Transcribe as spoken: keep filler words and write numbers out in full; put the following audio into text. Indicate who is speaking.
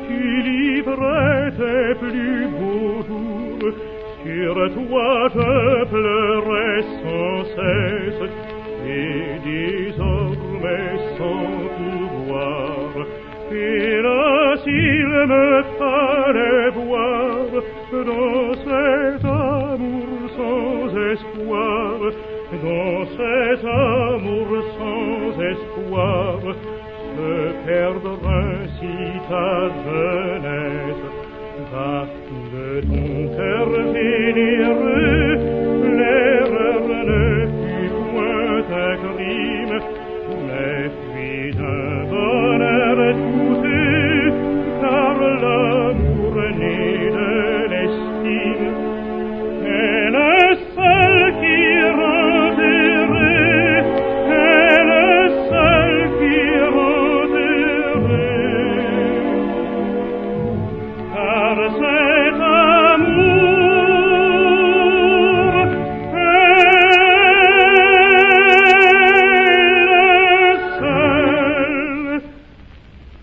Speaker 1: tu livrais tes plus beaux jours, sur toi je pleurais sans cesse, et désormais sans pouvoir, hélas il me fallait voir, dans cet amour sans espoir, dans cet amour sans espoir, se perdre ainsi ta jeunesse. Va de ton cœur vénéreux